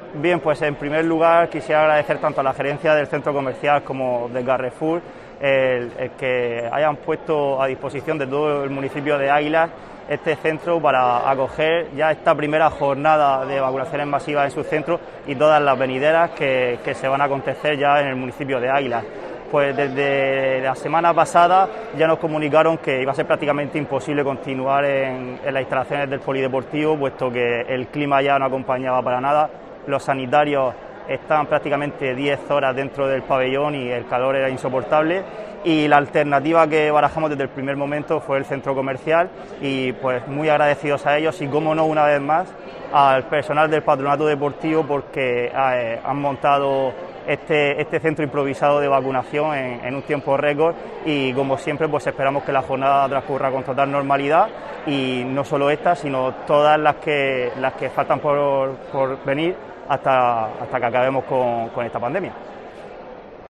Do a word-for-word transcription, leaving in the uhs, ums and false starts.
Bien, pues en primer lugar quisiera agradecer tanto a la gerencia del centro comercial como del Carrefour el, el que hayan puesto a disposición de todo el municipio de Águilas este centro para acoger ya esta primera jornada de vacunaciones masivas en sus centros y todas las venideras que, que se van a acontecer ya en el municipio de Águilas. Pues desde la semana pasada ya nos comunicaron que iba a ser prácticamente imposible continuar en, en las instalaciones del polideportivo, puesto que el clima ya no acompañaba para nada. Los sanitarios estaban prácticamente diez horas dentro del pabellón y el calor era insoportable, y la alternativa que barajamos desde el primer momento fue el centro comercial, y pues muy agradecidos a ellos y, como no, una vez más al personal del patronato deportivo, porque eh, han montado este, este centro improvisado de vacunación en, en un tiempo récord, y como siempre pues esperamos que la jornada transcurra con total normalidad, y no solo esta sino todas las que, las que faltan por, por venir hasta, hasta que acabemos con, con esta pandemia.